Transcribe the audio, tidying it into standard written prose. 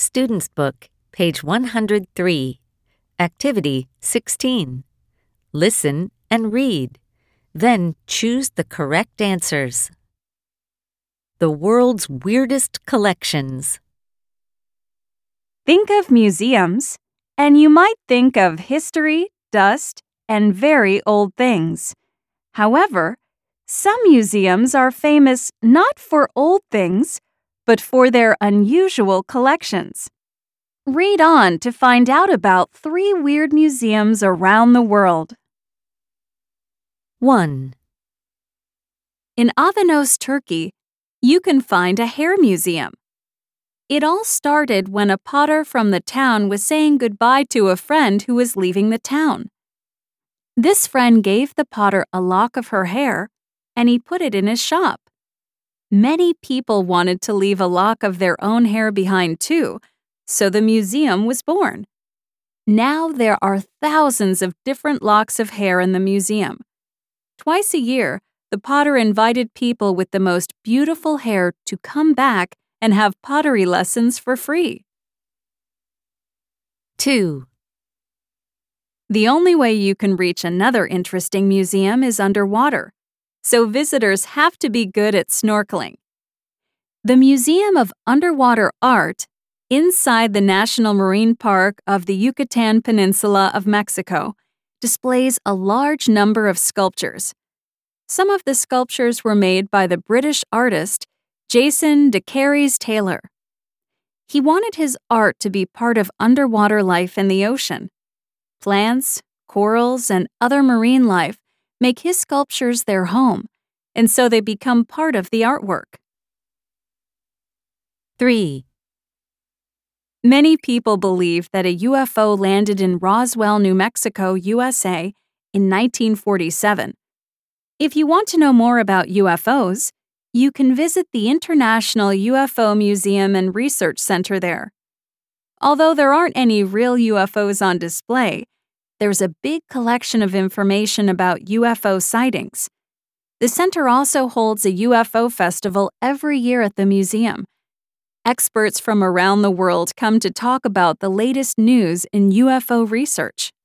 Student's Book, page 103. Activity 16. Listen and read. Then choose the correct answers. The world's weirdest collections. Think of museums, and you might think of history, dust, and very old things. However, some museums are famous not for old things, but for their unusual collections. Read on to find out about 3 weird museums around the world. 1. In Avanos, Turkey, you can find a hair museum. It all started when a potter from the town was saying goodbye to a friend who was leaving the town. This friend gave the potter a lock of her hair, and he put it in his shop. Many people wanted to leave a lock of their own hair behind too, so the museum was born. Now there are thousands of different locks of hair in the museum. Twice a year, the potter invited people with the most beautiful hair to come back and have pottery lessons for free. 2. The only way you can reach another interesting museum is underwater, so visitors have to be good at snorkeling. The Museum of Underwater Art, inside the National Marine Park of the Yucatan Peninsula of Mexico, displays a large number of sculptures. Some of the sculptures were made by the British artist Jason de Carys Taylor. He wanted his art to be part of underwater life in the ocean. Plants, corals, and other marine life make his sculptures their home, and so they become part of the artwork. 3. Many people believe that a UFO landed in Roswell, New Mexico, USA in 1947. If you want to know more about UFOs, you can visit the International UFO Museum and Research Center there. Although there aren't any real UFOs on display, there's a big collection of information about UFO sightings. The center also holds a UFO festival every year at the museum. Experts from around the world come to talk about the latest news in UFO research.